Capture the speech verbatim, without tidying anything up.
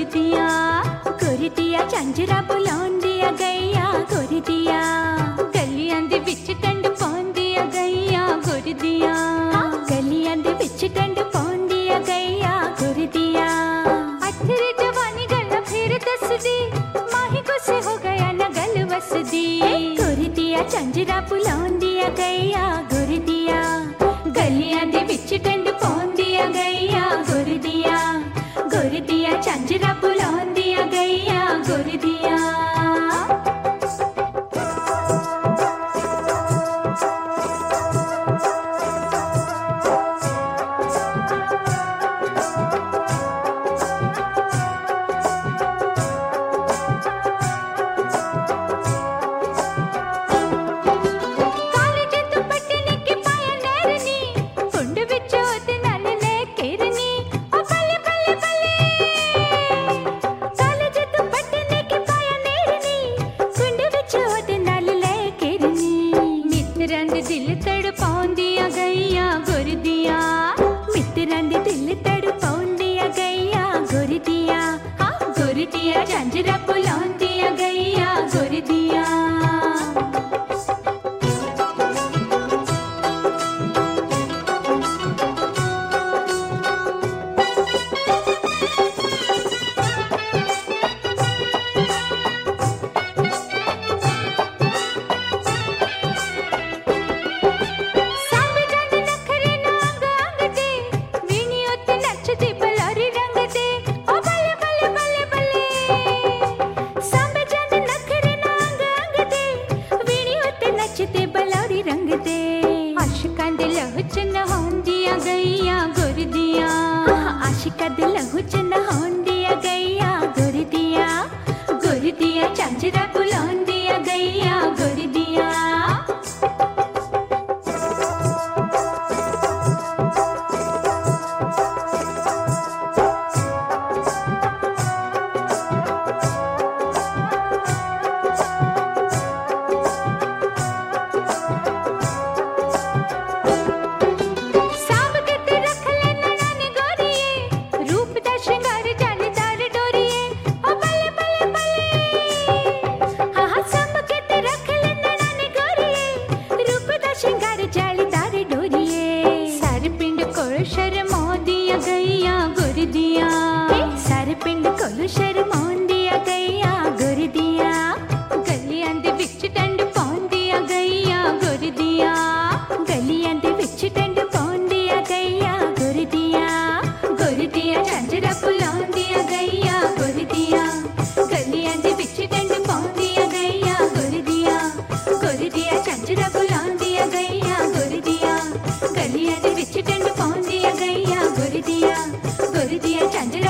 दिया गोर दिया झांझरा बुलांदिया गैया गोर दिया गलियां दे विच टंड पांदिया गैया गोर दिया गलियां दे विच टंड पांदिया गैया गोर दिया अथरी जवानी गल्ला फिर दसदी माही गुस्से हो गया न गल वसदी गोर दिया झांझरा बुलांदिया गैया गोर दिया गलियां दे विच टंड पांदिया गैया गोर दिया गोर दिया झांझरा बुलांदिया गैया गोर दिया दिल तड़पाउंदिया गैया गोर दिया मित्रां दे दिल तड़पाउंदिया गैया गोर दिया हाँ गोर दिया झांझरा बुलांदिया गैया गोर दिया आशिकां दे लहू च नहाउंदिया गैया गोर दिया आशिकां दे लहू च नहाउंदिया गैया गोर दिया गोर दिया झांझरा बुलांदिया गैया गोर दिया शर्माउंदिया गैया गोर दिया सारे पिंड कोलू शर्माउंदिया गैया गोर दिया गलियां दे विच टंड पाउंदिया गैया गोर दिया गलियां दे विच टंड पाउंदिया गैया गोर दिया गोर दिया झांझरा बुलांदिया गैया गोर दिया गलियां दे विच टंड पाउंदिया गैया गोर दिया गोर दिया झांझरा बुलांदिया गैया गोर दिया गलियां दे विच टंड पाउंदिया गैया गोर दिया गोर दिया झांझरा